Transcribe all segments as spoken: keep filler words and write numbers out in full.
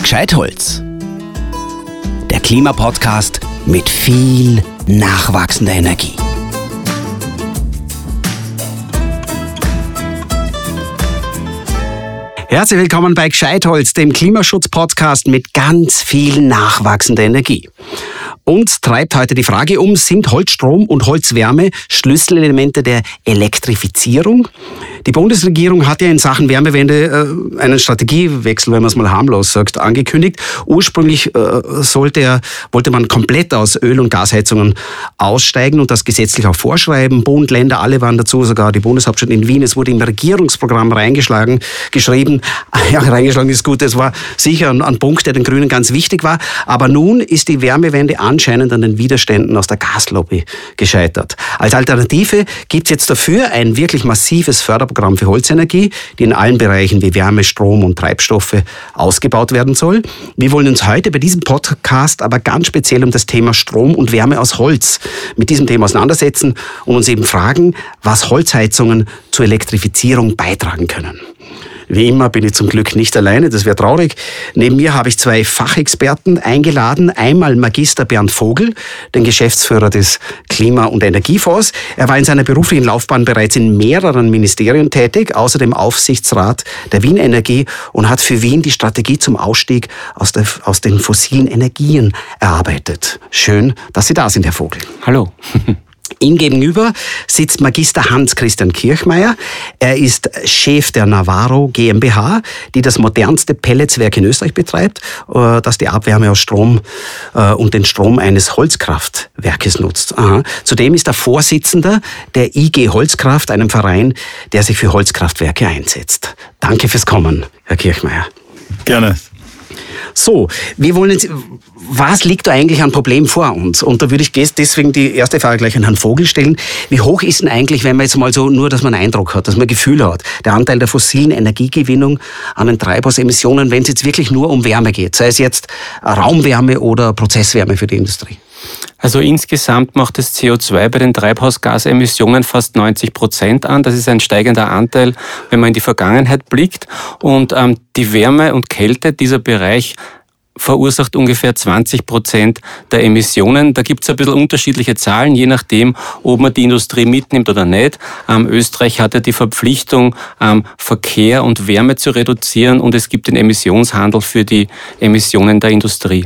Gescheitholz. Der Klimapodcast mit viel nachwachsender Energie. Herzlich willkommen bei Gescheitholz, dem Klimaschutz-Podcast mit ganz viel nachwachsender Energie. Uns treibt heute die Frage um, sind Holzstrom und Holzwärme Schlüsselelemente der Elektrifizierung? Die Bundesregierung hat ja in Sachen Wärmewende äh, einen Strategiewechsel, wenn man es mal harmlos sagt, angekündigt. Ursprünglich äh, sollte er, wollte man komplett aus Öl- und Gasheizungen aussteigen und das gesetzlich auch vorschreiben. Bund, Länder, alle waren dazu, sogar die Bundeshauptstadt in Wien. Es wurde im Regierungsprogramm reingeschlagen, geschrieben. Ja, reingeschlagen ist gut, es war sicher ein, ein Punkt, der den Grünen ganz wichtig war. Aber nun ist die Wärmewende anscheinend an den Widerständen aus der Gaslobby gescheitert. Als Alternative gibt es jetzt dafür ein wirklich massives Förderprogramm für Holzenergie, die in allen Bereichen wie Wärme, Strom und Treibstoffe ausgebaut werden soll. Wir wollen uns heute bei diesem Podcast aber ganz speziell um das Thema Strom und Wärme aus Holz mit diesem Thema auseinandersetzen und uns eben fragen, was Holzheizungen zur Elektrifizierung beitragen können. Wie immer bin ich zum Glück nicht alleine, das wäre traurig. Neben mir habe ich zwei Fachexperten eingeladen. Einmal Magister Bernd Vogel, den Geschäftsführer des Klima- und Energiefonds. Er war in seiner beruflichen Laufbahn bereits in mehreren Ministerien tätig, außerdem Aufsichtsrat der Wien Energie und hat für Wien die Strategie zum Ausstieg aus, der, aus den fossilen Energien erarbeitet. Schön, dass Sie da sind, Herr Vogel. Hallo. Ihm gegenüber sitzt Magister Hans-Christian Kirchmeier. Er ist Chef der Navarro GmbH, die das modernste Pelletswerk in Österreich betreibt, das die Abwärme aus Strom und den Strom eines Holzkraftwerkes nutzt. Aha. Zudem ist er Vorsitzender der I G Holzkraft, einem Verein, der sich für Holzkraftwerke einsetzt. Danke fürs Kommen, Herr Kirchmeier. Gerne. So, wir wollen jetzt, was liegt da eigentlich an Problem vor uns? Und da würde ich deswegen die erste Frage gleich an Herrn Vogel stellen. Wie hoch ist denn eigentlich, wenn man jetzt mal so, nur dass man einen Eindruck hat, dass man ein Gefühl hat, der Anteil der fossilen Energiegewinnung an den Treibhausemissionen, wenn es jetzt wirklich nur um Wärme geht, sei es jetzt Raumwärme oder Prozesswärme für die Industrie? Also insgesamt macht das C O zwei bei den Treibhausgasemissionen fast neunzig Prozent an. Das ist ein steigender Anteil, wenn man in die Vergangenheit blickt. Und ähm, die Wärme und Kälte, dieser Bereich, verursacht ungefähr zwanzig Prozent der Emissionen. Da gibt es ein bisschen unterschiedliche Zahlen, je nachdem, ob man die Industrie mitnimmt oder nicht. Ähm, Österreich hat ja die Verpflichtung, ähm, Verkehr und Wärme zu reduzieren und es gibt den Emissionshandel für die Emissionen der Industrie.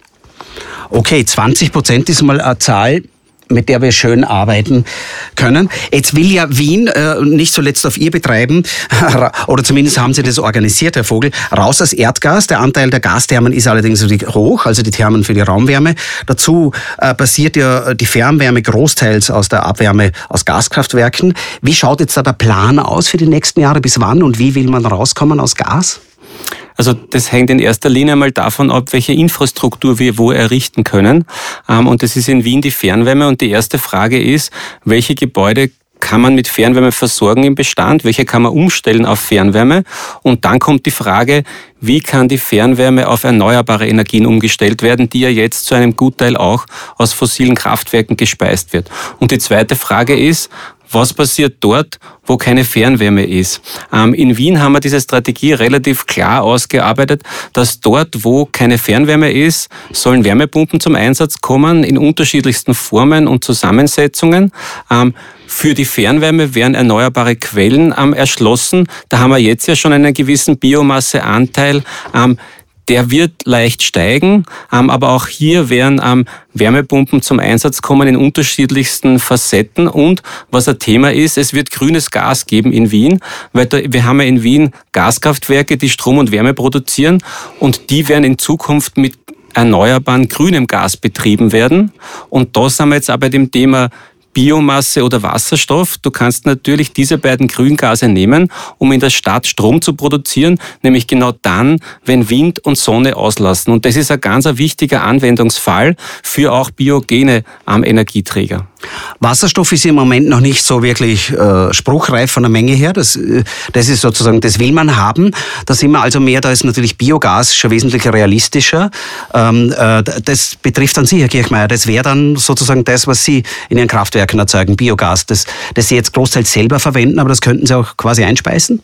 Okay, zwanzig Prozent ist mal eine Zahl, mit der wir schön arbeiten können. Jetzt will ja Wien, äh, nicht zuletzt auf ihr Betreiben, oder zumindest haben sie das organisiert, Herr Vogel, raus aus Erdgas. Der Anteil der Gasthermen ist allerdings hoch, also die Thermen für die Raumwärme. Dazu äh, basiert ja die Fernwärme großteils aus der Abwärme aus Gaskraftwerken. Wie schaut jetzt da der Plan aus für die nächsten Jahre? Bis wann und wie will man rauskommen aus Gas? Also das hängt in erster Linie mal davon ab, welche Infrastruktur wir wo errichten können. Und das ist in Wien die Fernwärme. Und die erste Frage ist, welche Gebäude kann man mit Fernwärme versorgen im Bestand? Welche kann man umstellen auf Fernwärme? Und dann kommt die Frage, wie kann die Fernwärme auf erneuerbare Energien umgestellt werden, die ja jetzt zu einem Gutteil auch aus fossilen Kraftwerken gespeist wird. Und die zweite Frage ist, was passiert dort, wo keine Fernwärme ist? Ähm, in Wien haben wir diese Strategie relativ klar ausgearbeitet, dass dort, wo keine Fernwärme ist, sollen Wärmepumpen zum Einsatz kommen in unterschiedlichsten Formen und Zusammensetzungen. Ähm, Für die Fernwärme werden erneuerbare Quellen ähm, erschlossen. Da haben wir jetzt ja schon einen gewissen Biomasseanteil. Ähm, Der wird leicht steigen, aber auch hier werden Wärmepumpen zum Einsatz kommen in unterschiedlichsten Facetten. Und was ein Thema ist, es wird grünes Gas geben in Wien, weil da, wir haben ja in Wien Gaskraftwerke, die Strom und Wärme produzieren und die werden in Zukunft mit erneuerbaren grünem Gas betrieben werden. Und da sind wir jetzt auch bei dem Thema Biomasse oder Wasserstoff. Du kannst natürlich diese beiden Grüngase nehmen, um in der Stadt Strom zu produzieren, nämlich genau dann, wenn Wind und Sonne auslassen. Und das ist ein ganz ein wichtiger Anwendungsfall für auch biogene ähm, Energieträger. Wasserstoff ist im Moment noch nicht so wirklich äh, spruchreif von der Menge her. Das, das ist sozusagen, das will man haben. Da sind wir also mehr, da ist natürlich Biogas schon wesentlich realistischer. Ähm, äh, das betrifft dann Sie, Herr Kirchmeier. Das wäre dann sozusagen das, was Sie in Ihren Kraftwerken erzeugen, Biogas. Das, das Sie jetzt großteils selber verwenden, aber das könnten Sie auch quasi einspeisen?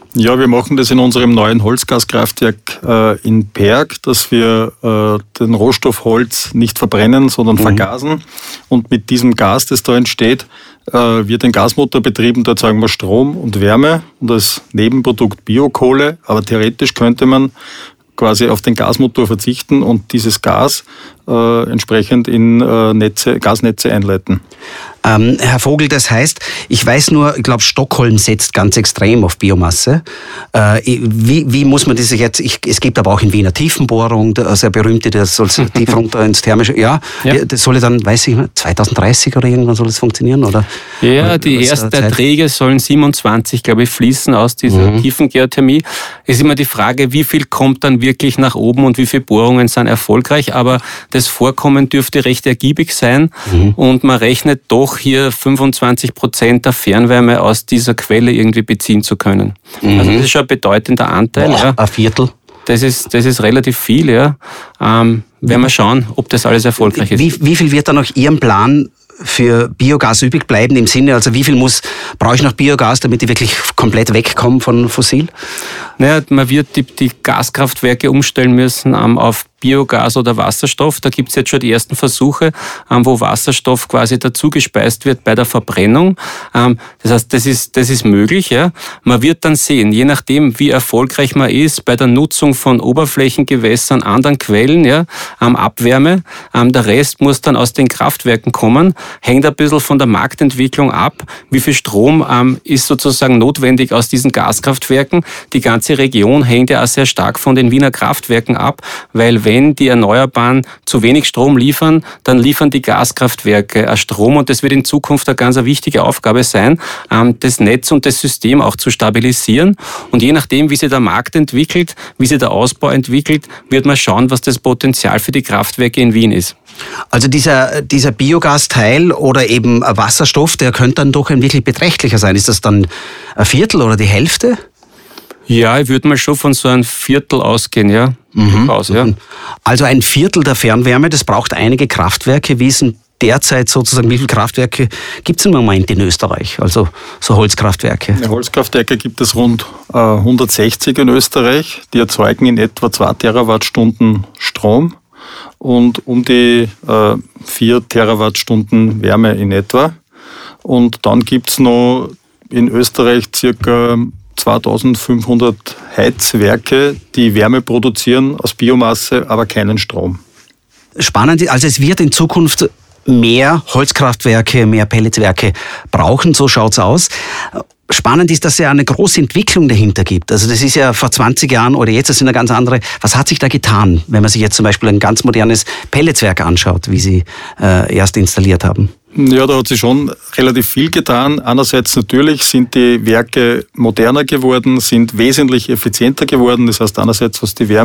Ja, wir machen das in unserem neuen Holzgaskraftwerk äh, in Perg, dass wir äh, den Rohstoff Holz nicht verbrennen, sondern mhm. vergasen. Und mit diesem Gas, das da entsteht, äh, wird ein Gasmotor betrieben, da erzeugen wir Strom und Wärme und als Nebenprodukt Biokohle. Aber theoretisch könnte man quasi auf den Gasmotor verzichten und dieses Gas äh, entsprechend in äh, Netze, Gasnetze einleiten. Ähm, Herr Vogel, das heißt, ich weiß nur, ich glaube, Stockholm setzt ganz extrem auf Biomasse. Äh, wie, wie muss man das jetzt, ich, es gibt aber auch in Wiener Tiefenbohrung, der sehr berühmte, der soll tief runter ins Thermische, ja, ja. Das soll dann, weiß ich nicht, zwanzig dreißig oder irgendwann soll das funktionieren, oder? Ja, die ersten Erträge sollen siebenundzwanzig, glaube ich, fließen aus dieser mhm. tiefen Geothermie. Es ist immer die Frage, wie viel kommt dann wirklich nach oben und wie viele Bohrungen sind erfolgreich, aber das Vorkommen dürfte recht ergiebig sein mhm. und man rechnet doch hier fünfundzwanzig Prozent der Fernwärme aus dieser Quelle irgendwie beziehen zu können. Mhm. Also das ist schon ein bedeutender Anteil. Boah, ja. Ein Viertel. Das ist, das ist relativ viel, ja. Ähm, werden wir schauen, ob das alles erfolgreich ist. Wie, wie viel wird dann nach Ihrem Plan für Biogas übrig bleiben im Sinne, also wie viel muss, brauche ich noch Biogas, damit die wirklich komplett wegkommen von Fossil? Naja, man wird die, die Gaskraftwerke umstellen müssen ähm, auf Biogas oder Wasserstoff. Da gibt es jetzt schon die ersten Versuche, ähm, wo Wasserstoff quasi dazugespeist wird bei der Verbrennung. Ähm, das heißt, das ist, das ist möglich. Ja. Man wird dann sehen, je nachdem, wie erfolgreich man ist bei der Nutzung von Oberflächengewässern, anderen Quellen, ja, ähm, Abwärme. Ähm, der Rest muss dann aus den Kraftwerken kommen. Hängt ein bisschen von der Marktentwicklung ab. Wie viel Strom ähm, ist sozusagen notwendig aus diesen Gaskraftwerken? Die ganze Region hängt ja auch sehr stark von den Wiener Kraftwerken ab, weil wenn die Erneuerbaren zu wenig Strom liefern, dann liefern die Gaskraftwerke Strom und das wird in Zukunft eine ganz wichtige Aufgabe sein, das Netz und das System auch zu stabilisieren. Und je nachdem, wie sich der Markt entwickelt, wie sich der Ausbau entwickelt, wird man schauen, was das Potenzial für die Kraftwerke in Wien ist. Also dieser, dieser Biogasteil oder eben Wasserstoff, der könnte dann doch ein wirklich beträchtlicher sein. Ist das dann ein Viertel oder die Hälfte? Ja, ich würde mal schon von so einem Viertel ausgehen, ja. Mhm. Aus, ja. Also ein Viertel der Fernwärme, das braucht einige Kraftwerke. Wie ist denn derzeit sozusagen, wie viele Kraftwerke gibt es im Moment in Österreich? Also so Holzkraftwerke? Ja, Holzkraftwerke gibt es rund äh, hundertsechzig in Österreich. Die erzeugen in etwa zwei Terawattstunden Strom und um die äh, vier Terawattstunden Wärme in etwa. Und dann gibt es noch in Österreich circa zweitausendfünfhundert Heizwerke, die Wärme produzieren aus Biomasse, aber keinen Strom. Spannend, also es wird in Zukunft mehr Holzkraftwerke, mehr Pelletswerke brauchen, so schaut's aus. Spannend ist, dass es ja eine große Entwicklung dahinter gibt. Also das ist ja vor zwanzig Jahren oder jetzt, das sind ja ganz andere. Was hat sich da getan, wenn man sich jetzt zum Beispiel ein ganz modernes Pelletswerk anschaut, wie Sie äh, erst installiert haben? Ja, da hat sich schon relativ viel getan. Einerseits natürlich sind die Werke moderner geworden, sind wesentlich effizienter geworden. Das heißt einerseits, was die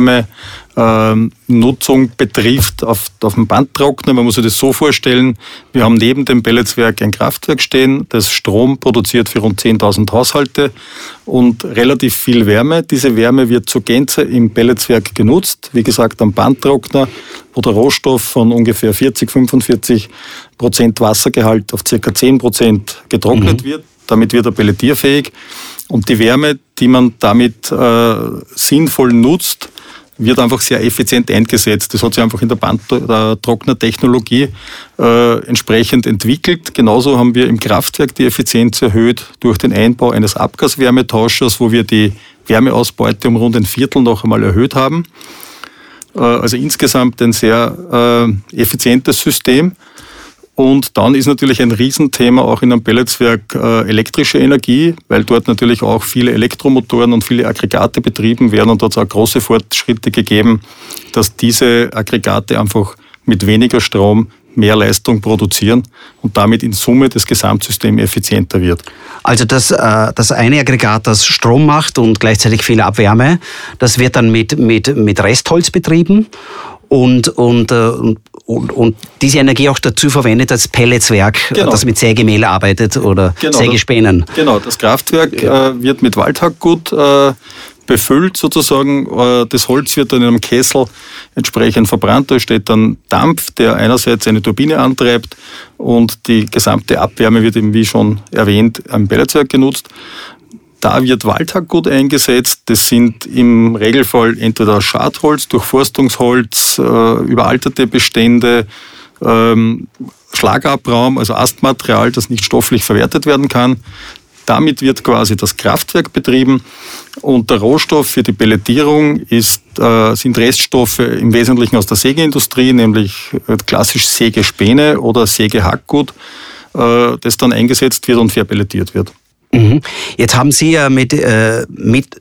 Wärmenutzung äh, betrifft auf, auf dem Bandtrockner. Man muss sich das so vorstellen, wir haben neben dem Pelletswerk ein Kraftwerk stehen, das Strom produziert für rund zehntausend Haushalte und relativ viel Wärme. Diese Wärme wird zur Gänze im Pelletswerk genutzt. Wie gesagt, am Bandtrockner, wo der Rohstoff von ungefähr vierzig, fünfundvierzig Prozent Wassergehalt auf ca. zehn Prozent getrocknet mhm. wird. Damit wird er pelletierfähig. Und die Wärme, die man damit äh, sinnvoll nutzt, wird einfach sehr effizient eingesetzt. Das hat sich einfach in der Bandtrocknertechnologie äh, entsprechend entwickelt. Genauso haben wir im Kraftwerk die Effizienz erhöht durch den Einbau eines Abgaswärmetauschers, wo wir die Wärmeausbeute um rund ein Viertel noch einmal erhöht haben. Also insgesamt ein sehr äh, effizientes System. Und dann ist natürlich ein Riesenthema auch in einem Pelletswerk äh, elektrische Energie, weil dort natürlich auch viele Elektromotoren und viele Aggregate betrieben werden. Und dort hat es auch große Fortschritte gegeben, dass diese Aggregate einfach mit weniger Strom mehr Leistung produzieren und damit in Summe das Gesamtsystem effizienter wird. Also das, äh, das eine Aggregat, das Strom macht und gleichzeitig viel Abwärme, das wird dann mit, mit, mit Restholz betrieben und, und, und, und, und diese Energie auch dazu verwendet als Pelletswerk, genau. das mit Sägemehl arbeitet oder genau, Sägespänen. Das, genau, das Kraftwerk ja. äh, wird mit Waldhackgut äh, befüllt sozusagen. Das Holz wird dann in einem Kessel entsprechend verbrannt. Da steht dann Dampf, der einerseits eine Turbine antreibt und die gesamte Abwärme wird eben, wie schon erwähnt, am Pelletswerk genutzt. Da wird Waldhackgut eingesetzt. Das sind im Regelfall entweder Schadholz, Durchforstungsholz, äh, überalterte Bestände, ähm, Schlagabraum, also Astmaterial, das nicht stofflich verwertet werden kann. Damit wird quasi das Kraftwerk betrieben und der Rohstoff für die Pelletierung ist, äh, sind Reststoffe im Wesentlichen aus der Sägeindustrie, nämlich äh, klassisch Sägespäne oder Sägehackgut, äh, das dann eingesetzt wird und verpelletiert wird. Mhm. Jetzt haben Sie ja mit, äh, mit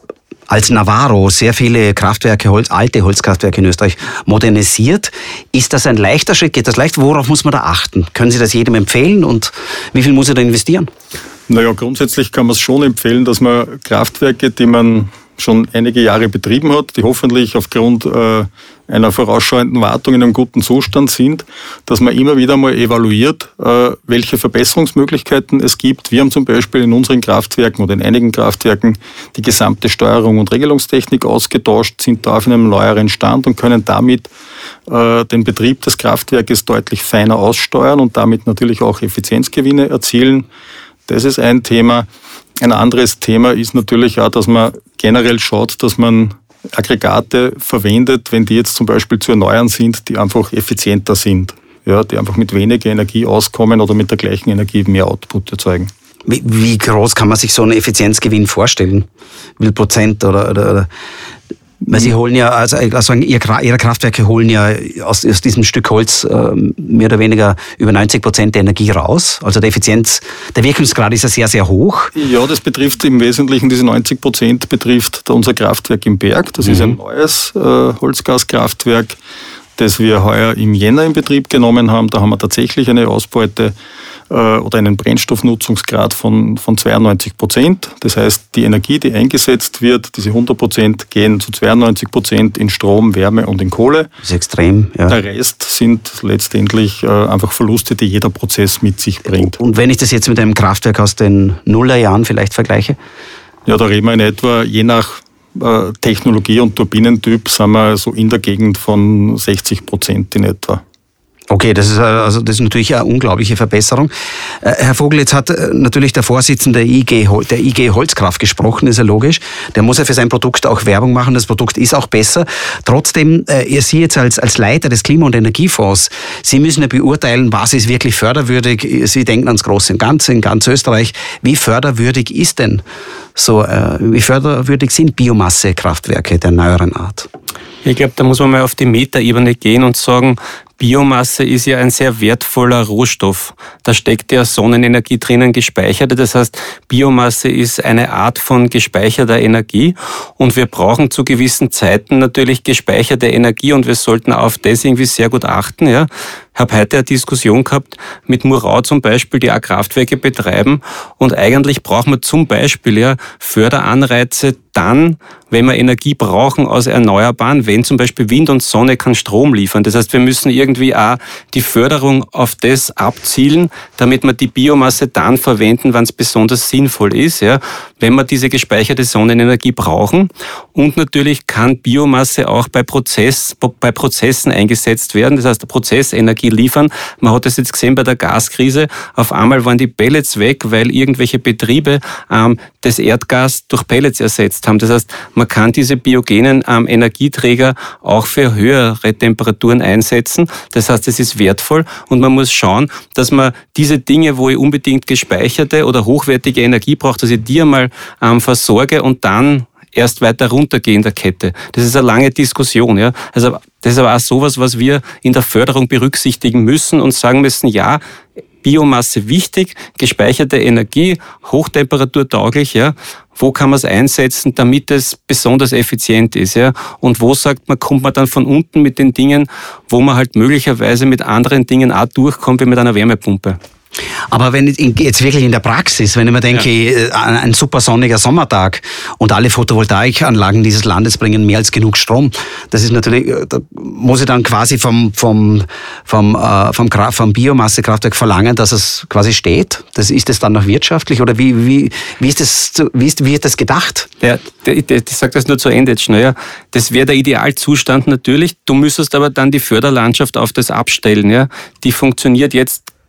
als Navarro sehr viele Kraftwerke, Holz, alte Holzkraftwerke in Österreich modernisiert. Ist das ein leichter Schritt? Geht das leicht? Worauf muss man da achten? Können Sie das jedem empfehlen und wie viel muss er da investieren? Naja, grundsätzlich kann man es schon empfehlen, dass man Kraftwerke, die man schon einige Jahre betrieben hat, die hoffentlich aufgrund äh, einer vorausschauenden Wartung in einem guten Zustand sind, dass man immer wieder mal evaluiert, äh, welche Verbesserungsmöglichkeiten es gibt. Wir haben zum Beispiel in unseren Kraftwerken oder in einigen Kraftwerken die gesamte Steuerung und Regelungstechnik ausgetauscht, sind da auf einem neueren Stand und können damit äh, den Betrieb des Kraftwerkes deutlich feiner aussteuern und damit natürlich auch Effizienzgewinne erzielen. Das ist ein Thema. Ein anderes Thema ist natürlich auch, dass man generell schaut, dass man Aggregate verwendet, wenn die jetzt zum Beispiel zu erneuern sind, die einfach effizienter sind, ja, die einfach mit weniger Energie auskommen oder mit der gleichen Energie mehr Output erzeugen. Wie, wie groß kann man sich so einen Effizienzgewinn vorstellen? Wie viel Prozent oder, oder, oder weil Sie holen ja, also, also Ihre Kraftwerke holen ja aus, aus diesem Stück Holz äh, mehr oder weniger über neunzig Prozent der Energie raus. Also der Effizienz, der Wirkungsgrad ist ja sehr, sehr hoch. Ja, das betrifft im Wesentlichen, diese neunzig Prozent betrifft unser Kraftwerk im Berg. Das mhm. ist ein neues äh, Holzgaskraftwerk, das wir heuer im Jänner in Betrieb genommen haben. Da haben wir tatsächlich eine Ausbeute äh, oder einen Brennstoffnutzungsgrad von, von zweiundneunzig Prozent. Das heißt, die Energie, die eingesetzt wird, diese hundert Prozent gehen zu zweiundneunzig Prozent in Strom, Wärme und in Kohle. Das ist extrem, ja. Der Rest sind letztendlich äh, einfach Verluste, die jeder Prozess mit sich bringt. Und wenn ich das jetzt mit einem Kraftwerk aus den Nullerjahren vielleicht vergleiche? Ja, da reden wir in etwa, je nach Technologie und Turbinentyp sind wir so in der Gegend von sechzig Prozent in etwa. Okay, das ist, also das ist natürlich eine unglaubliche Verbesserung. Herr Vogel, jetzt hat natürlich der Vorsitzende der I G, der I G Holzkraft gesprochen, ist ja logisch. Der muss ja für sein Produkt auch Werbung machen, das Produkt ist auch besser. Trotzdem, ihr Sie jetzt als, als Leiter des Klima- und Energiefonds, Sie müssen ja beurteilen, was ist wirklich förderwürdig. Sie denken ans Große und Ganze in ganz Österreich. Wie förderwürdig ist denn so, wie förderwürdig sind Biomassekraftwerke der neueren Art? Ich glaube, da muss man mal auf die Metaebene gehen und sagen, Biomasse ist ja ein sehr wertvoller Rohstoff. Da steckt ja Sonnenenergie drinnen gespeichert. Das heißt, Biomasse ist eine Art von gespeicherter Energie und wir brauchen zu gewissen Zeiten natürlich gespeicherte Energie und wir sollten auf das irgendwie sehr gut achten. Ja. Ich habe heute eine Diskussion gehabt mit Murau zum Beispiel, die auch Kraftwerke betreiben und eigentlich braucht man zum Beispiel ja Förderanreize dann, wenn wir Energie brauchen aus Erneuerbaren, wenn zum Beispiel Wind und Sonne keinen Strom liefern. Das heißt, wir müssen irgendwie auch die Förderung auf das abzielen, damit wir die Biomasse dann verwenden, wenn es besonders sinnvoll ist, ja, wenn wir diese gespeicherte Sonnenenergie brauchen. Und natürlich kann Biomasse auch bei, Prozess, bei Prozessen eingesetzt werden, das heißt Prozessenergie liefern. Man hat das jetzt gesehen bei der Gaskrise, auf einmal waren die Pellets weg, weil irgendwelche Betriebe ähm, das Erdgas durch Pellets ersetzt haben. Das heißt, man kann diese biogenen ähm, Energieträger auch für höhere Temperaturen einsetzen. Das heißt, es ist wertvoll und man muss schauen, dass man diese Dinge, wo ich unbedingt gespeicherte oder hochwertige Energie brauche, dass ich die einmal ähm, versorge und dann erst weiter runtergehe in der Kette. Das ist eine lange Diskussion. Ja. Also das ist aber auch sowas, was wir in der Förderung berücksichtigen müssen und sagen müssen, ja, Biomasse wichtig, gespeicherte Energie, hochtemperaturtauglich, ja. Wo kann man es einsetzen, damit es besonders effizient ist, ja? Und wo sagt man, kommt man dann von unten mit den Dingen, wo man halt möglicherweise mit anderen Dingen auch durchkommt, wie mit einer Wärmepumpe. Aber wenn jetzt wirklich in der Praxis, wenn ich mir denke, ja. ein super sonniger Sommertag und alle Photovoltaikanlagen dieses Landes bringen mehr als genug Strom, das ist natürlich, da muss ich dann quasi vom, vom, vom, äh, vom, vom Biomassekraftwerk verlangen, dass es quasi steht. Das, ist das dann noch wirtschaftlich oder wie, wie, wie, ist das, wie, ist, wie ist das gedacht? Ja, ich, ich sage das nur zu Ende jetzt schnell. Ja. Das wäre der Idealzustand natürlich. Du müsstest aber dann die Förderlandschaft auf das abstellen. Ja. Die funktioniert jetzt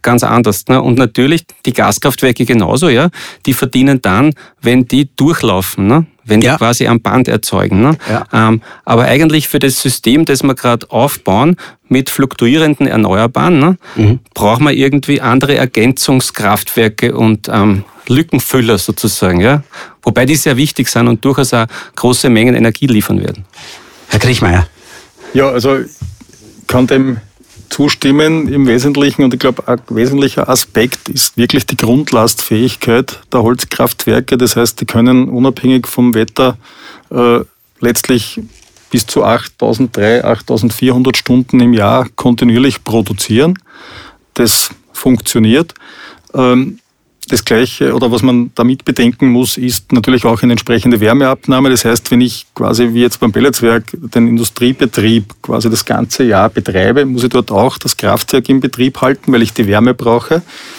ganz anders. Ne? Und natürlich die Gaskraftwerke genauso, ja, die verdienen dann, wenn die durchlaufen, ne? Wenn die ja. quasi am Band erzeugen. Ne? Ja. Ähm, aber eigentlich für das System, das wir gerade aufbauen, mit fluktuierenden Erneuerbaren, ne, mhm. brauchen wir irgendwie andere Ergänzungskraftwerke und ähm, Lückenfüller sozusagen. Ja? Wobei die sehr wichtig sind und durchaus auch große Mengen Energie liefern werden. Herr Kriechmayr. Ja, also ich kann dem zustimmen im Wesentlichen, und ich glaube, ein wesentlicher Aspekt ist wirklich die Grundlastfähigkeit der Holzkraftwerke. Das heißt, die können unabhängig vom Wetter äh, letztlich bis zu achttausenddreihundert, achttausendvierhundert Stunden im Jahr kontinuierlich produzieren. Das funktioniert. Ähm, Das Gleiche, oder was man damit bedenken muss, ist natürlich auch eine entsprechende Wärmeabnahme. Das heißt, wenn ich quasi wie jetzt beim Pelletswerk den Industriebetrieb quasi das ganze Jahr betreibe, muss ich dort auch das Kraftwerk in Betrieb halten, weil ich die Wärme brauche.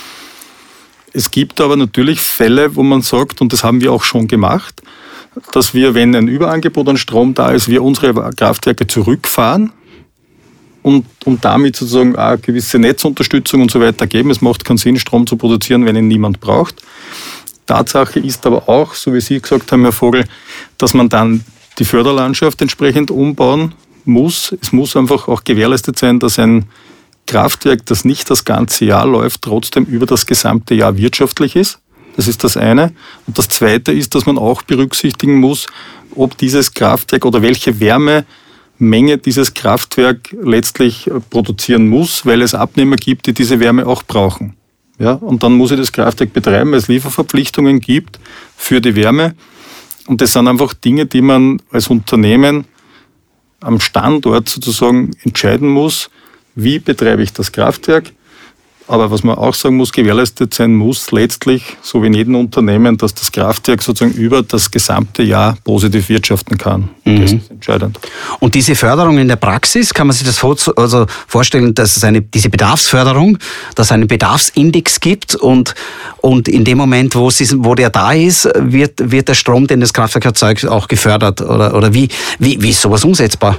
Es gibt aber natürlich Fälle, wo man sagt, und das haben wir auch schon gemacht, dass wir, wenn ein Überangebot an Strom da ist, wir unsere Kraftwerke zurückfahren, Und, und damit sozusagen auch eine gewisse Netzunterstützung und so weiter geben. Es macht keinen Sinn, Strom zu produzieren, wenn ihn niemand braucht. Tatsache ist aber auch, so wie Sie gesagt haben, Herr Vogel, dass man dann die Förderlandschaft entsprechend umbauen muss. Es muss einfach auch gewährleistet sein, dass ein Kraftwerk, das nicht das ganze Jahr läuft, trotzdem über das gesamte Jahr wirtschaftlich ist. Das ist das eine. Und das zweite ist, dass man auch berücksichtigen muss, ob dieses Kraftwerk oder welche Wärme Menge dieses Kraftwerk letztlich produzieren muss, weil es Abnehmer gibt, die diese Wärme auch brauchen. Ja, und dann muss ich das Kraftwerk betreiben, weil es Lieferverpflichtungen gibt für die Wärme. Und das sind einfach Dinge, die man als Unternehmen am Standort sozusagen entscheiden muss, wie betreibe ich das Kraftwerk. Aber was man auch sagen muss, gewährleistet sein muss letztlich, so wie in jedem Unternehmen, dass das Kraftwerk sozusagen über das gesamte Jahr positiv wirtschaften kann. Mhm. Das ist entscheidend. Und diese Förderung in der Praxis, kann man sich das also vorstellen, dass es eine, diese Bedarfsförderung, dass es einen Bedarfsindex gibt und, und in dem Moment, wo, es ist, wo der da ist, wird, wird der Strom, den das Kraftwerk erzeugt, auch gefördert? Oder, oder wie, wie, wie ist sowas umsetzbar?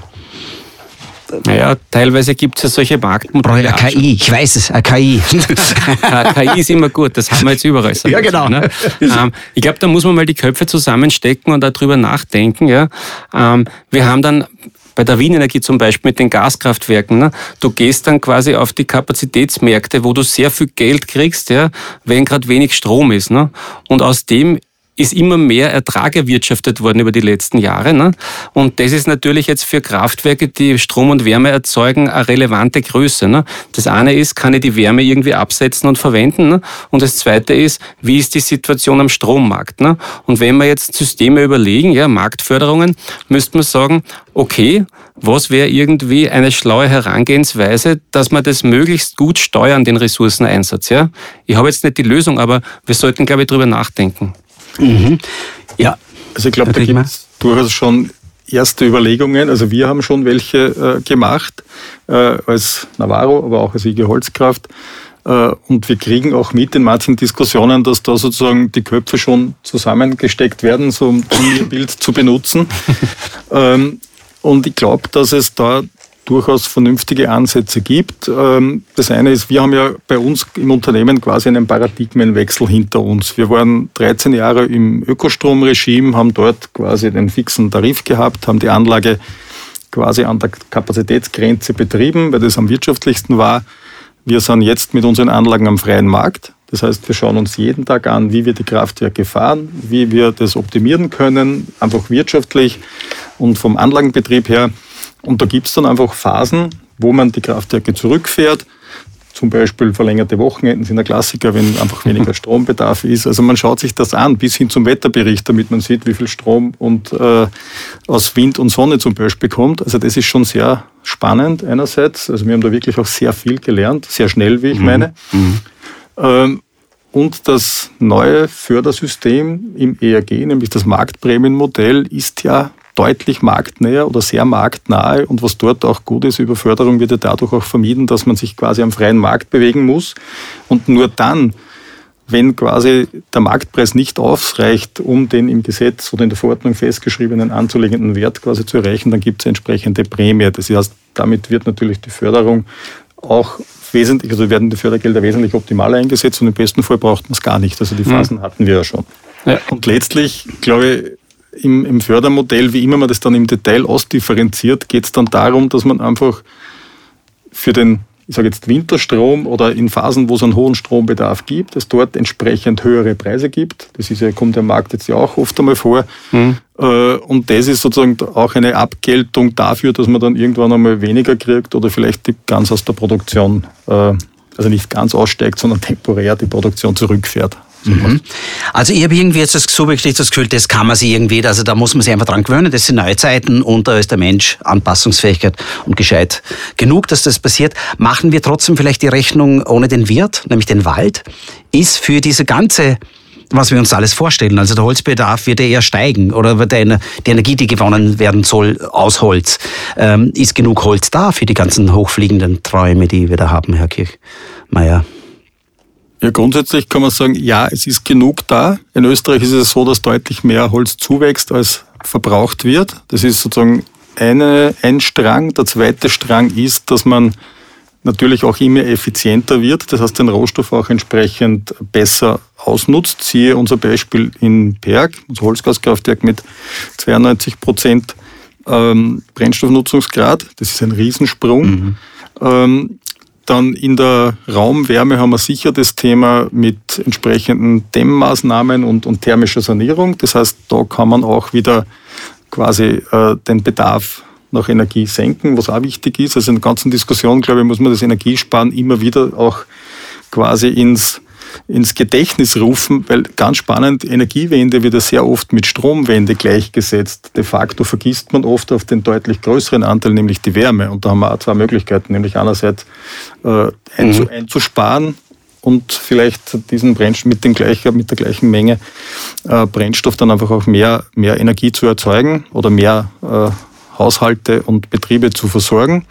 Naja, teilweise gibt es ja solche Marktmodelle. Eine K I, ich weiß es, eine K I. K I ist immer gut, das haben wir jetzt überall. Ja, genau. Ne? Ähm, ich glaube, da muss man mal die Köpfe zusammenstecken und darüber nachdenken. Ja? Ähm, wir haben dann bei der Wien Energie zum Beispiel mit den Gaskraftwerken, ne? Du gehst dann quasi auf die Kapazitätsmärkte, wo du sehr viel Geld kriegst, ja? Wenn gerade wenig Strom ist. Ne? Und aus dem ist immer mehr Ertrag erwirtschaftet worden über die letzten Jahre. Ne? Und das ist natürlich jetzt für Kraftwerke, die Strom und Wärme erzeugen, eine relevante Größe. Ne? Das eine ist, kann ich die Wärme irgendwie absetzen und verwenden? Ne? Und das zweite ist, wie ist die Situation am Strommarkt? Ne? Und wenn wir jetzt Systeme überlegen, ja, Marktförderungen, müsste man sagen, okay, was wäre irgendwie eine schlaue Herangehensweise, dass man das möglichst gut steuern, den Ressourceneinsatz? Ja? Ich habe jetzt nicht die Lösung, aber wir sollten, glaube ich, drüber nachdenken. Mhm. Ja, also ich glaube, da gibt es durchaus schon erste Überlegungen. Also wir haben schon welche äh, gemacht, äh, als Navarro, aber auch als I G Holzkraft. Äh, und wir kriegen auch mit in manchen Diskussionen, dass da sozusagen die Köpfe schon zusammengesteckt werden, so um ihr Bild zu benutzen. ähm, und ich glaube, dass es da durchaus vernünftige Ansätze gibt. Das eine ist, wir haben ja bei uns im Unternehmen quasi einen Paradigmenwechsel hinter uns. Wir waren dreizehn Jahre im Ökostromregime, haben dort quasi den fixen Tarif gehabt, haben die Anlage quasi an der Kapazitätsgrenze betrieben, weil das am wirtschaftlichsten war. Wir sind jetzt mit unseren Anlagen am freien Markt. Das heißt, wir schauen uns jeden Tag an, wie wir die Kraftwerke fahren, wie wir das optimieren können, einfach wirtschaftlich und vom Anlagenbetrieb her. Und da gibt es dann einfach Phasen, wo man die Kraftwerke zurückfährt. Zum Beispiel verlängerte Wochenenden sind ein Klassiker, wenn einfach weniger Strombedarf ist. Also man schaut sich das an, bis hin zum Wetterbericht, damit man sieht, wie viel Strom und, äh, aus Wind und Sonne zum Beispiel kommt. Also das ist schon sehr spannend einerseits. Also wir haben da wirklich auch sehr viel gelernt, sehr schnell, wie ich mhm. meine. Mhm. Ähm, und das neue Fördersystem im E R G, nämlich das Marktprämienmodell, ist ja deutlich marktnäher oder sehr marktnahe, und was dort auch gut ist, über Förderung wird ja dadurch auch vermieden, dass man sich quasi am freien Markt bewegen muss, und nur dann, wenn quasi der Marktpreis nicht ausreicht, um den im Gesetz oder in der Verordnung festgeschriebenen anzulegenden Wert quasi zu erreichen, dann gibt es eine entsprechende Prämie. Das heißt, damit wird natürlich die Förderung auch wesentlich, also werden die Fördergelder wesentlich optimaler eingesetzt und im besten Fall braucht man es gar nicht. Also die Phasen mhm. hatten wir ja schon. Ja. Und letztlich, glaube ich, im, im Fördermodell, wie immer man das dann im Detail ausdifferenziert, geht es dann darum, dass man einfach für den, ich sage jetzt Winterstrom oder in Phasen, wo es einen hohen Strombedarf gibt, es dort entsprechend höhere Preise gibt. Das ist ja, kommt im Markt jetzt ja auch oft einmal vor. Mhm. Und das ist sozusagen auch eine Abgeltung dafür, dass man dann irgendwann einmal weniger kriegt oder vielleicht ganz aus der Produktion, also nicht ganz aussteigt, sondern temporär die Produktion zurückfährt. Mhm. Also ich habe irgendwie jetzt das subjektiv das Gefühl, das kann man sich irgendwie, also da muss man sich einfach dran gewöhnen, das sind neue Zeiten und da ist der Mensch Anpassungsfähigkeit und gescheit genug, dass das passiert. Machen wir trotzdem vielleicht die Rechnung ohne den Wirt, nämlich den Wald, ist für diese ganze, was wir uns alles vorstellen, also der Holzbedarf wird ja eher steigen oder wird die Energie, die gewonnen werden soll, aus Holz. Ähm, ist genug Holz da für die ganzen hochfliegenden Träume, die wir da haben, Herr Kirchmeier? Ja, grundsätzlich kann man sagen, ja, es ist genug da. In Österreich ist es so, dass deutlich mehr Holz zuwächst, als verbraucht wird. Das ist sozusagen eine, ein Strang. Der zweite Strang ist, dass man natürlich auch immer effizienter wird. Das heißt, den Rohstoff auch entsprechend besser ausnutzt. Siehe unser Beispiel in Berg, unser Holzgaskraftwerk mit zweiundneunzig Prozent ähm, Brennstoffnutzungsgrad. Das ist ein Riesensprung. Mhm. Ähm, Dann in der Raumwärme haben wir sicher das Thema mit entsprechenden Dämmmaßnahmen und, und thermischer Sanierung. Das heißt, da kann man auch wieder quasi äh, den Bedarf nach Energie senken, was auch wichtig ist. Also in der ganzen Diskussion, glaube ich, muss man das Energiesparen immer wieder auch quasi ins ins Gedächtnis rufen, weil ganz spannend, Energiewende wird ja sehr oft mit Stromwende gleichgesetzt. De facto vergisst man oft auf den deutlich größeren Anteil, nämlich die Wärme. Und da haben wir auch zwei Möglichkeiten, nämlich einerseits äh, einzu- einzusparen und vielleicht diesen Brennstoff mit, den gleichen, mit der gleichen Menge äh, Brennstoff dann einfach auch mehr, mehr Energie zu erzeugen oder mehr äh, Haushalte und Betriebe zu versorgen.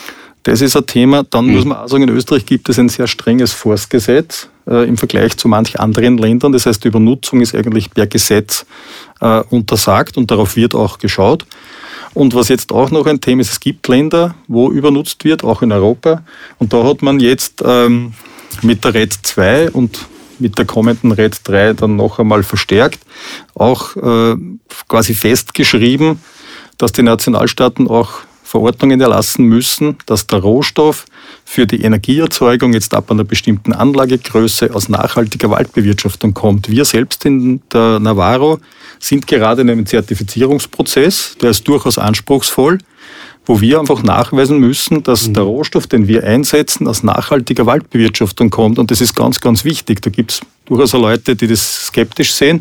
Das ist ein Thema. Dann mhm. muss man auch sagen, in Österreich gibt es ein sehr strenges Forstgesetz äh, im Vergleich zu manch anderen Ländern. Das heißt, die Übernutzung ist eigentlich per Gesetz äh, untersagt und darauf wird auch geschaut. Und was jetzt auch noch ein Thema ist, es gibt Länder, wo übernutzt wird, auch in Europa. Und da hat man jetzt ähm, mit der R E D zwei und mit der kommenden R E D drei dann noch einmal verstärkt, auch äh, quasi festgeschrieben, dass die Nationalstaaten auch Verordnungen erlassen müssen, dass der Rohstoff für die Energieerzeugung jetzt ab einer bestimmten Anlagegröße aus nachhaltiger Waldbewirtschaftung kommt. Wir selbst in der Navarro sind gerade in einem Zertifizierungsprozess, der ist durchaus anspruchsvoll, wo wir einfach nachweisen müssen, dass mhm. der Rohstoff, den wir einsetzen, aus nachhaltiger Waldbewirtschaftung kommt. Und das ist ganz, ganz wichtig. Da gibt es durchaus auch Leute, die das skeptisch sehen.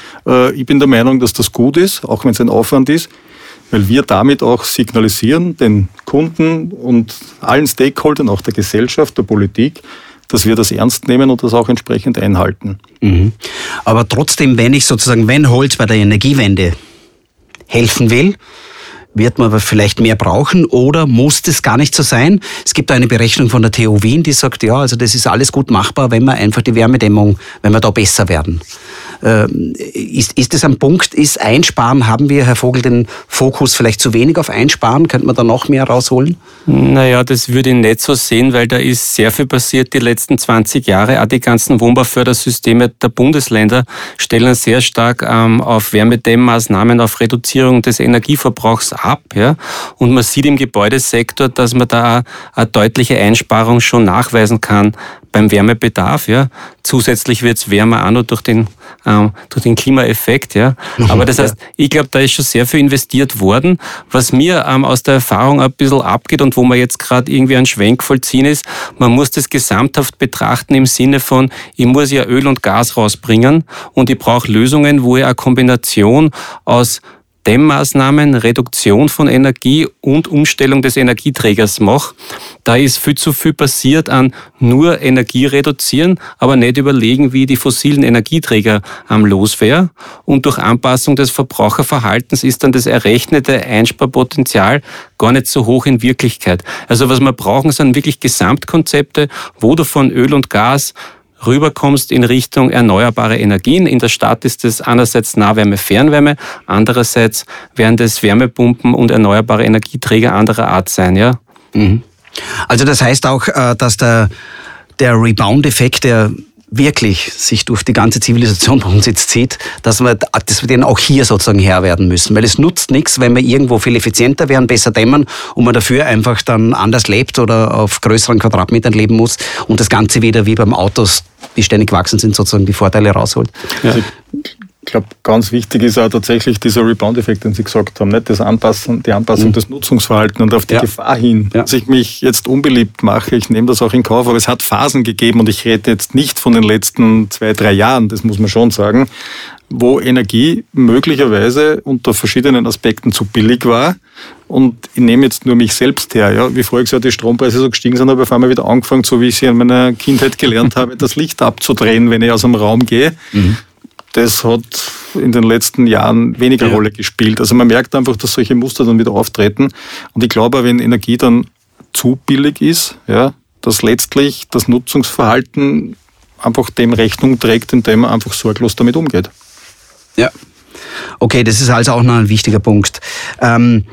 Ich bin der Meinung, dass das gut ist, auch wenn es ein Aufwand ist, weil wir damit auch signalisieren, den Kunden und allen Stakeholdern, auch der Gesellschaft, der Politik, dass wir das ernst nehmen und das auch entsprechend einhalten. Mhm. Aber trotzdem, wenn ich sozusagen, wenn Holz bei der Energiewende helfen will, wird man aber vielleicht mehr brauchen oder muss das gar nicht so sein? Es gibt eine Berechnung von der T U Wien, die sagt, ja, also das ist alles gut machbar, wenn wir einfach die Wärmedämmung, wenn wir da besser werden. Ähm, ist, ist das ein Punkt? Ist Einsparen, haben wir, Herr Vogel, den Fokus vielleicht zu wenig auf Einsparen? Könnte man da noch mehr rausholen? Naja, das würde ich nicht so sehen, weil da ist sehr viel passiert die letzten zwanzig Jahre. Auch die ganzen Wohnbaufördersysteme der Bundesländer stellen sehr stark ähm, auf Wärmedämmmaßnahmen, auf Reduzierung des Energieverbrauchs ab. Ja? Und man sieht im Gebäudesektor, dass man da eine deutliche Einsparung schon nachweisen kann beim Wärmebedarf. Ja? Zusätzlich wird es wärmer auch noch durch den, ähm, durch den Klimaeffekt. Ja? Aber das heißt, ich glaube, da ist schon sehr viel investiert worden. Was mir ähm, aus der Erfahrung ein bisschen abgeht und wo man jetzt gerade irgendwie einen Schwenk vollziehen ist, man muss das gesamthaft betrachten im Sinne von, ich muss ja Öl und Gas rausbringen und ich brauche Lösungen, wo ich eine Kombination aus Dämmmaßnahmen, Reduktion von Energie und Umstellung des Energieträgers mache. Da ist viel zu viel passiert an nur Energie reduzieren, aber nicht überlegen, wie die fossilen Energieträger am los wäre. Und durch Anpassung des Verbraucherverhaltens ist dann das errechnete Einsparpotenzial gar nicht so hoch in Wirklichkeit. Also was wir brauchen, sind wirklich Gesamtkonzepte, wo du von Öl und Gas rüberkommst in Richtung erneuerbare Energien. In der Stadt ist es einerseits Nahwärme, Fernwärme, andererseits werden das Wärmepumpen und erneuerbare Energieträger anderer Art sein. Ja? Mhm. Also das heißt auch, dass der, der Rebound-Effekt, der wirklich sich durch die ganze Zivilisation bei uns jetzt zieht, dass wir, dass wir den auch hier sozusagen Herr werden müssen. Weil es nutzt nichts, wenn wir irgendwo viel effizienter werden, besser dämmern und man dafür einfach dann anders lebt oder auf größeren Quadratmetern leben muss und das Ganze wieder wie beim Autos, die ständig gewachsen sind, sozusagen die Vorteile rausholt. Ja. Ich glaube, ganz wichtig ist auch tatsächlich dieser Rebound-Effekt, den Sie gesagt haben, nicht? Das Anpassen, die Anpassung mhm. des Nutzungsverhaltens und auf die ja. Gefahr hin, ja. dass ich mich jetzt unbeliebt mache. Ich nehme das auch in Kauf, aber es hat Phasen gegeben und ich rede jetzt nicht von den letzten zwei, drei Jahren, das muss man schon sagen, wo Energie möglicherweise unter verschiedenen Aspekten zu billig war. Und ich nehme jetzt nur mich selbst her. Ja. Wie vorher gesagt, die Strompreise so gestiegen sind, habe ich auf einmal wieder angefangen, so wie ich sie in meiner Kindheit gelernt habe, das Licht abzudrehen, wenn ich aus dem Raum gehe. Mhm. Das hat in den letzten Jahren weniger ja. Rolle gespielt. Also man merkt einfach, dass solche Muster dann wieder auftreten. Und ich glaube, wenn Energie dann zu billig ist, ja, dass letztlich das Nutzungsverhalten einfach dem Rechnung trägt, indem man einfach sorglos damit umgeht. Ja, okay, das ist also auch noch ein wichtiger Punkt. Ähm,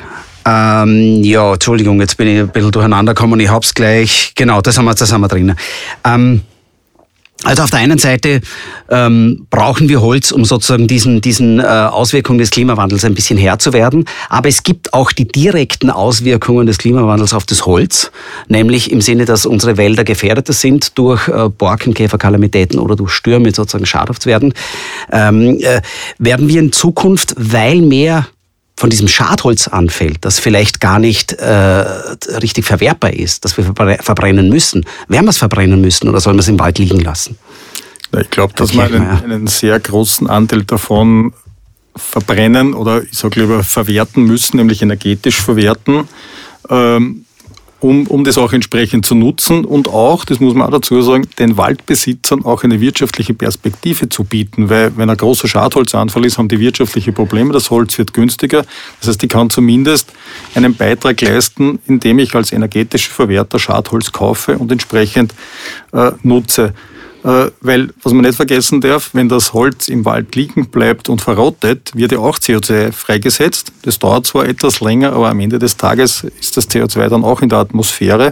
ähm, ja, Entschuldigung, jetzt bin ich ein bisschen durcheinander gekommen. Ich hab's gleich, genau, das haben wir, das haben wir drin. Ähm, Also auf der einen Seite ähm, brauchen wir Holz, um sozusagen diesen, diesen äh, Auswirkungen des Klimawandels ein bisschen Herr zu werden. Aber es gibt auch die direkten Auswirkungen des Klimawandels auf das Holz, nämlich im Sinne, dass unsere Wälder gefährdeter sind durch äh, Borkenkäferkalamitäten oder durch Stürme sozusagen schadhaft werden. Ähm, äh, werden wir in Zukunft, weil mehr von diesem Schadholz anfällt, das vielleicht gar nicht äh, richtig verwertbar ist, dass wir verbrennen müssen. Werden wir es verbrennen müssen oder sollen wir es im Wald liegen lassen? Ich glaube, dass wir einen, einen sehr großen Anteil davon verbrennen oder ich sage lieber verwerten müssen, nämlich energetisch verwerten, ähm, um, um das auch entsprechend zu nutzen und auch, das muss man auch dazu sagen, den Waldbesitzern auch eine wirtschaftliche Perspektive zu bieten, weil wenn ein großer Schadholzanfall ist, haben die wirtschaftliche Probleme, das Holz wird günstiger, das heißt, ich kann zumindest einen Beitrag leisten, indem ich als energetischer Verwerter Schadholz kaufe und entsprechend äh, nutze. Äh, weil, was man nicht vergessen darf, wenn das Holz im Wald liegen bleibt und verrottet, wird ja auch C O zwei freigesetzt. Das dauert zwar etwas länger, aber am Ende des Tages ist das C O zwei dann auch in der Atmosphäre.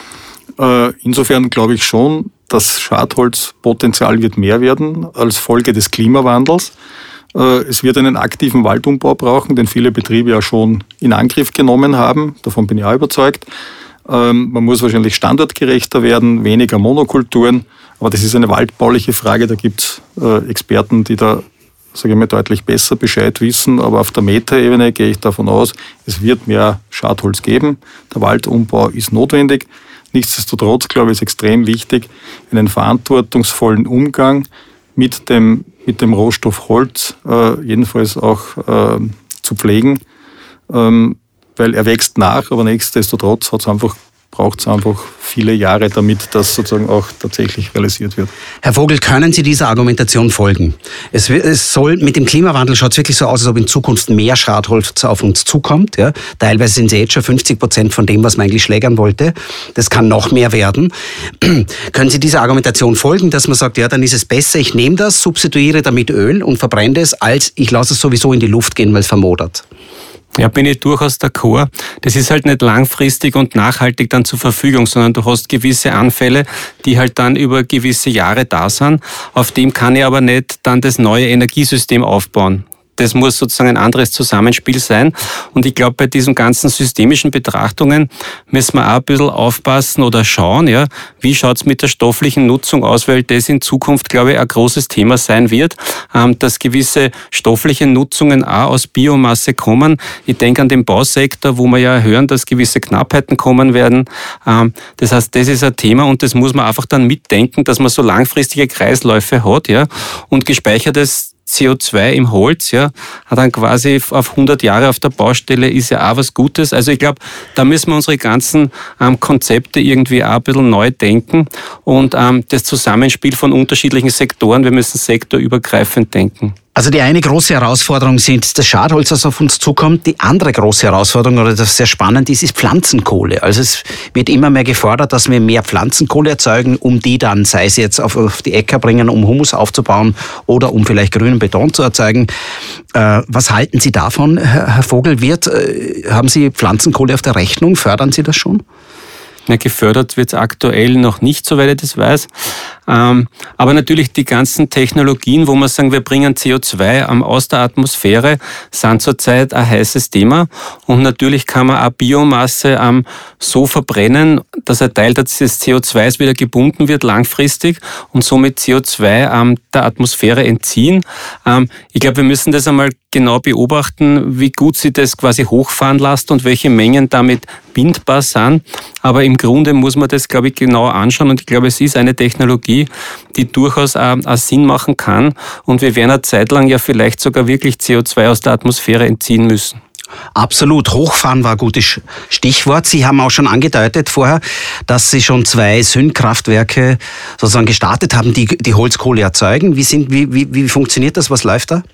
Äh, insofern glaube ich schon, das Schadholzpotenzial wird mehr werden als Folge des Klimawandels. Äh, es wird einen aktiven Waldumbau brauchen, den viele Betriebe ja schon in Angriff genommen haben. Davon bin ich auch überzeugt. Ähm, man muss wahrscheinlich standortgerechter werden, weniger Monokulturen. Aber das ist eine waldbauliche Frage, da gibt es äh, Experten, die da, sage ich mal, deutlich besser Bescheid wissen. Aber auf der Metaebene gehe ich davon aus, es wird mehr Schadholz geben. Der Waldumbau ist notwendig. Nichtsdestotrotz, glaube ich, ist extrem wichtig, einen verantwortungsvollen Umgang mit dem, mit dem Rohstoff Holz äh, jedenfalls auch äh, zu pflegen. Ähm, weil er wächst nach, aber nichtsdestotrotz hat's einfach braucht es einfach viele Jahre, damit das sozusagen auch tatsächlich realisiert wird. Herr Vogel, können Sie dieser Argumentation folgen? Es, es soll, mit dem Klimawandel schaut es wirklich so aus, als ob in Zukunft mehr Schadholz auf uns zukommt. Ja? Teilweise sind es jetzt schon fünfzig Prozent von dem, was man eigentlich schlägern wollte. Das kann noch mehr werden. Können Sie dieser Argumentation folgen, dass man sagt, ja, dann ist es besser, ich nehme das, substituiere damit Öl und verbrenne es, als ich lasse es sowieso in die Luft gehen, weil es vermodert? Ja, bin ich durchaus d'accord. Das ist halt nicht langfristig und nachhaltig dann zur Verfügung, sondern du hast gewisse Anfälle, die halt dann über gewisse Jahre da sind. Auf dem kann ich aber nicht dann das neue Energiesystem aufbauen. Das muss sozusagen ein anderes Zusammenspiel sein. Und ich glaube, bei diesen ganzen systemischen Betrachtungen müssen wir auch ein bisschen aufpassen oder schauen, ja, wie schaut's mit der stofflichen Nutzung aus, weil das in Zukunft, glaube ich, ein großes Thema sein wird, dass gewisse stoffliche Nutzungen auch aus Biomasse kommen. Ich denke an den Bausektor, wo wir ja hören, dass gewisse Knappheiten kommen werden. Das heißt, das ist ein Thema und das muss man einfach dann mitdenken, dass man so langfristige Kreisläufe hat, ja, und gespeichertes C O zwei im Holz, ja, hat dann quasi auf hundert Jahre auf der Baustelle, ist ja auch was Gutes. Also ich glaube, da müssen wir unsere ganzen ähm, Konzepte irgendwie auch ein bisschen neu denken und ähm, das Zusammenspiel von unterschiedlichen Sektoren, wir müssen sektorübergreifend denken. Also die eine große Herausforderung sind das Schadholz, das auf uns zukommt. Die andere große Herausforderung, oder das sehr spannend ist, ist Pflanzenkohle. Also es wird immer mehr gefordert, dass wir mehr Pflanzenkohle erzeugen, um die dann, sei es jetzt auf, auf die Äcker bringen, um Humus aufzubauen oder um vielleicht grünen Beton zu erzeugen. Äh, was halten Sie davon, Herr, Herr Vogel? Wird, äh, haben Sie Pflanzenkohle auf der Rechnung? Fördern Sie das schon? Ja, gefördert wird es aktuell noch nicht, soweit ich das weiß. Ähm, aber natürlich die ganzen Technologien, wo wir sagen, wir bringen C O zwei ähm, aus der Atmosphäre, sind zurzeit ein heißes Thema. Und natürlich kann man auch Biomasse ähm, so verbrennen, dass ein Teil des C O zwei wieder gebunden wird langfristig und somit C O zwei ähm, der Atmosphäre entziehen. Ähm, ich glaube, wir müssen das einmal genau beobachten, wie gut sie das quasi hochfahren lässt und welche Mengen damit bindbar sind. Aber im Grunde muss man das, glaube ich, genau anschauen. Und ich glaube, es ist eine Technologie, die durchaus auch, auch Sinn machen kann. Und wir werden eine Zeit lang ja vielleicht sogar wirklich C O zwei aus der Atmosphäre entziehen müssen. Absolut. Hochfahren war ein gutes Stichwort. Sie haben auch schon angedeutet vorher, dass Sie schon zwei Synkraftwerke sozusagen gestartet haben, die die Holzkohle erzeugen. Wie, sind, wie, wie, wie funktioniert das? Was läuft da?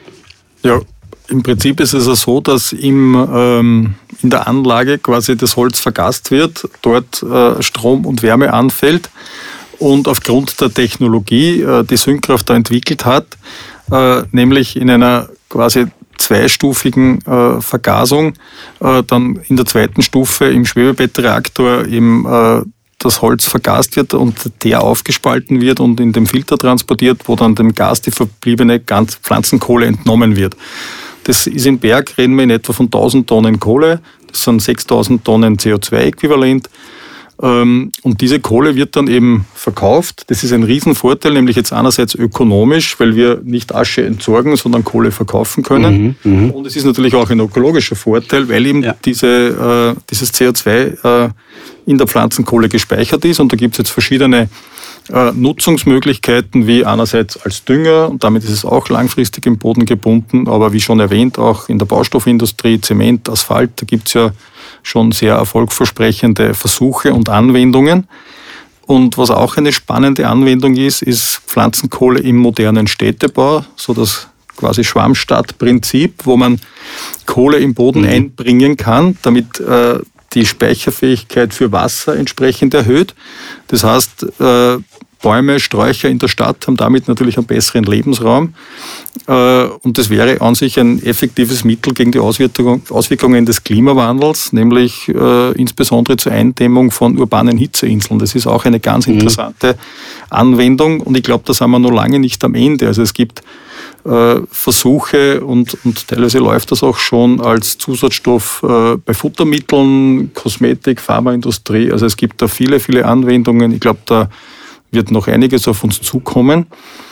Ja, im Prinzip ist es ja so, dass im, ähm, in der Anlage quasi das Holz vergast wird, dort äh, Strom und Wärme anfällt und aufgrund der Technologie, äh, die Synkraft da entwickelt hat, äh, nämlich in einer quasi zweistufigen äh, Vergasung, äh, dann in der zweiten Stufe im Schwebebetreaktor eben äh, das Holz vergast wird und der aufgespalten wird und in den Filter transportiert, wo dann dem Gas die verbliebene Pflanzenkohle entnommen wird. Das ist im Berg, reden wir in etwa von tausend Tonnen Kohle, das sind sechstausend Tonnen C O zwei Äquivalent. Und diese Kohle wird dann eben verkauft. Das ist ein Riesenvorteil, nämlich jetzt einerseits ökonomisch, weil wir nicht Asche entsorgen, sondern Kohle verkaufen können. Mhm, und es ist natürlich auch ein ökologischer Vorteil, weil eben ja. diese, äh, dieses C O zwei äh, in der Pflanzenkohle gespeichert ist. Und da gibt es jetzt verschiedene äh, Nutzungsmöglichkeiten, wie einerseits als Dünger, und damit ist es auch langfristig im Boden gebunden, aber wie schon erwähnt, auch in der Baustoffindustrie, Zement, Asphalt, da gibt es ja schon sehr erfolgversprechende Versuche und Anwendungen. Und was auch eine spannende Anwendung ist, ist Pflanzenkohle im modernen Städtebau, so das quasi Schwammstadtprinzip, wo man Kohle im Boden mhm. einbringen kann, damit äh, die Speicherfähigkeit für Wasser entsprechend erhöht. Das heißt, äh, Bäume, Sträucher in der Stadt haben damit natürlich einen besseren Lebensraum. Und das wäre an sich ein effektives Mittel gegen die Auswirkungen des Klimawandels, nämlich äh, insbesondere zur Eindämmung von urbanen Hitzeinseln. Das ist auch eine ganz interessante mhm. Anwendung und ich glaube, da sind wir noch lange nicht am Ende. Also es gibt äh, Versuche und, und teilweise läuft das auch schon als Zusatzstoff äh, bei Futtermitteln, Kosmetik, Pharmaindustrie. Also es gibt da viele, viele Anwendungen. Ich glaube, da wird noch einiges auf uns zukommen.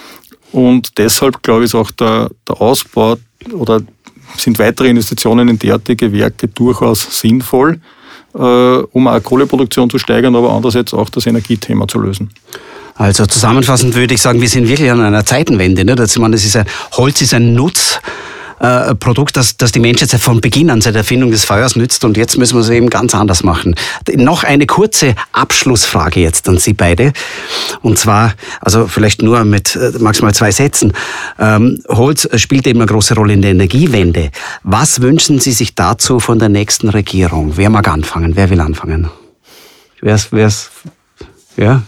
Und deshalb, glaube ich, ist auch der, der Ausbau oder sind weitere Investitionen in derartige Werke durchaus sinnvoll, äh, um auch Kohleproduktion zu steigern, aber andererseits auch das Energiethema zu lösen. Also zusammenfassend würde ich sagen, wir sind wirklich an einer Zeitenwende. Ne? Das, ich meine, das ist ein, Holz ist ein Nutz. Ein Produkt, das, das die Menschheit von Beginn an, seit der Erfindung des Feuers nützt und jetzt müssen wir es eben ganz anders machen. Noch eine kurze Abschlussfrage jetzt an Sie beide und zwar, also vielleicht nur mit maximal zwei Sätzen. Ähm, Holz spielt eben eine große Rolle in der Energiewende. Was wünschen Sie sich dazu von der nächsten Regierung? Wer mag anfangen? Wer will anfangen? Wer's, wer's, ja?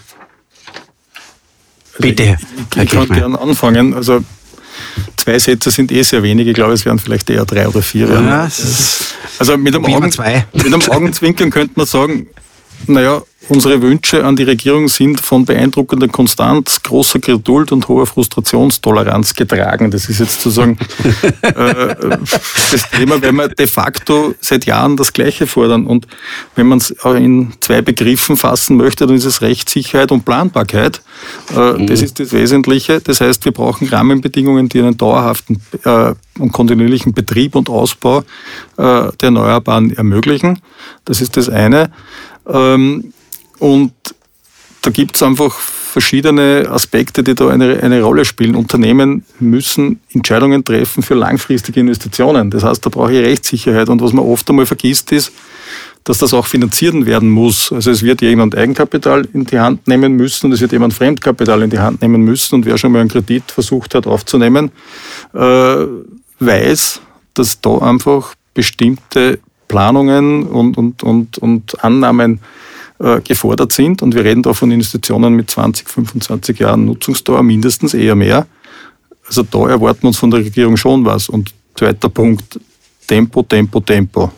Bitte. Ich, ich kann gerne anfangen. Also zwei Sätze sind eh sehr wenig. Ich glaube, es wären vielleicht eher drei oder vier. Ja, also mit einem, Augen, mit einem Augenzwinkern könnte man sagen, naja, unsere Wünsche an die Regierung sind von beeindruckender Konstanz, großer Geduld und hoher Frustrationstoleranz getragen. Das ist jetzt sozusagen äh, das Thema, weil wir de facto seit Jahren das Gleiche fordern. Und wenn man es in zwei Begriffen fassen möchte, dann ist es Rechtssicherheit und Planbarkeit. Äh, mhm. Das ist das Wesentliche. Das heißt, wir brauchen Rahmenbedingungen, die einen dauerhaften äh, und kontinuierlichen Betrieb und Ausbau äh, der Erneuerbaren ermöglichen. Das ist das eine. Ähm, Und da gibt es einfach verschiedene Aspekte, die da eine, eine Rolle spielen. Unternehmen müssen Entscheidungen treffen für langfristige Investitionen. Das heißt, da brauche ich Rechtssicherheit. Und was man oft einmal vergisst, ist, dass das auch finanziert werden muss. Also es wird jemand Eigenkapital in die Hand nehmen müssen und es wird jemand Fremdkapital in die Hand nehmen müssen. Und wer schon mal einen Kredit versucht hat aufzunehmen, äh, weiß, dass da einfach bestimmte Planungen und, und, und, und Annahmen gefordert sind. Und wir reden da von Investitionen mit zwanzig, fünfundzwanzig Jahren Nutzungsdauer, mindestens eher mehr. Also da erwarten wir uns von der Regierung schon was. Und zweiter Punkt, Tempo, Tempo, Tempo.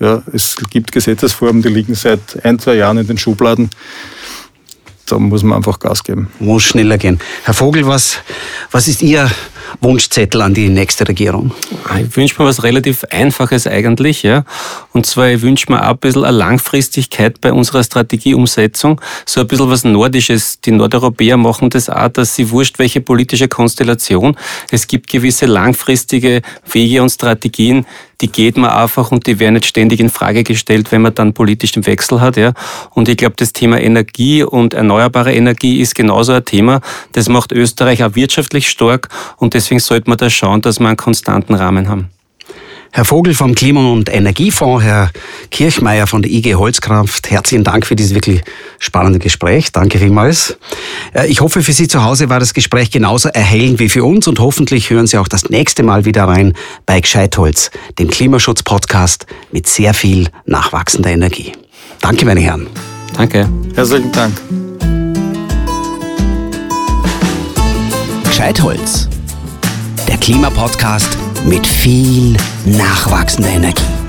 Ja, es gibt Gesetzesvorhaben, die liegen seit ein, zwei Jahren in den Schubladen. Da muss man einfach Gas geben. Muss schneller gehen. Herr Vogel, was, was ist Ihr Wunschzettel an die nächste Regierung? Ich wünsche mir was relativ Einfaches eigentlich, ja. Und zwar, ich wünsche mir auch ein bisschen eine Langfristigkeit bei unserer Strategieumsetzung. So ein bisschen was Nordisches. Die Nordeuropäer machen das auch, dass sie wurscht, welche politische Konstellation. Es gibt gewisse langfristige Wege und Strategien, die geht man einfach und die werden nicht ständig in Frage gestellt, wenn man dann politisch den Wechsel hat, ja. Und ich glaube, das Thema Energie und erneuerbare Energie ist genauso ein Thema. Das macht Österreich auch wirtschaftlich stark und deswegen sollte man da schauen, dass wir einen konstanten Rahmen haben. Herr Vogel vom Klima- und Energiefonds, Herr Kirchmeier von der I G Holzkraft, herzlichen Dank für dieses wirklich spannende Gespräch. Danke vielmals. Ich hoffe, für Sie zu Hause war das Gespräch genauso erhellend wie für uns und hoffentlich hören Sie auch das nächste Mal wieder rein bei Gescheitholz, dem Klimaschutz-Podcast mit sehr viel nachwachsender Energie. Danke, meine Herren. Danke. Herzlichen Dank. Gescheitholz, der Klimapodcast mit viel nachwachsender Energie.